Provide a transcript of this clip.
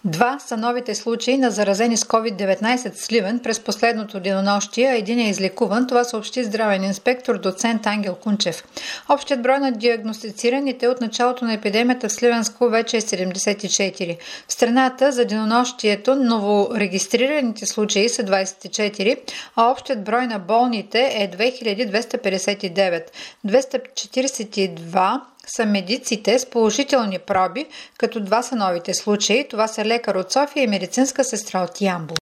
Два са новите случаи на заразени с COVID-19 в Сливен през последното денонощие, а един е излекуван. Това съобщи здравен инспектор доцент Ангел Кунчев. Общият брой на диагностицираните от началото на епидемията в Сливенско вече е 74. В страната за денонощието новорегистрираните случаи са 24, а общият брой на болните е 2259. 242 са медиците с положителни проби, като два са новите случаи. Това са лекар от София и медицинска сестра от Ямбол.